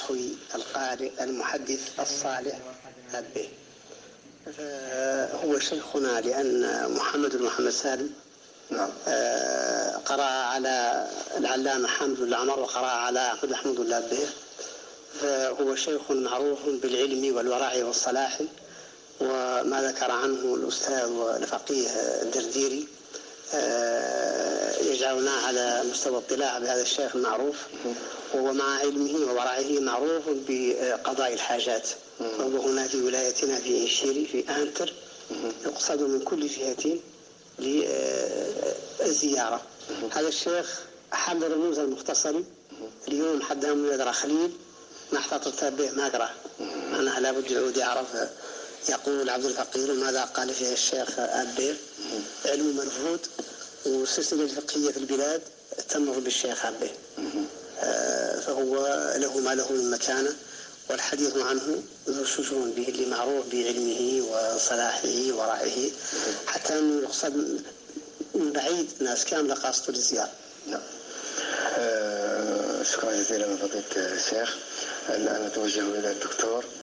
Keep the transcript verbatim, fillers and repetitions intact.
الأخوي القارئ المحدث الصالح أبيه. هو شيخنا لأن محمد بن محمد سالم قرأ على العلامة حامد العمر وقرأ على أحمد محمود الأبيه، فهو شيخ معروف بالعلم والورع والصلاح. وما ذكر عنه الأستاذ والفقيه الدرديري يجعلنا على مستوى اطلاع بهذا الشيخ المعروف، وهو مع علمه وورعه معروف بقضاء الحاجات. وهو هنا في ولايتنا في إنشيري في أنتر يقصد من كل جهة للزيارة. هذا الشيخ حل رموز المختصر اليوم حدها من يدرى خليل ما احتطت به ما قرأ أنا لابد يعود يعرف. يقول عبد الفقير ماذا قال فيه الشيخ أبيه؟ علم مرفوض والسلسلة الفقهية في البلاد تمر بالشيخ أبيه، فهو له ما له من مكانة، والحديث عنه ذو شجون به اللي معروف بعلمه وصلاحه ورعه، حتى أنه يقصد من بعيد ناس كاملة قاصدوا للزيارة. نعم. شكرا جزيلا من فضيلة الشيخ. الآن نتوجه إلى الدكتور.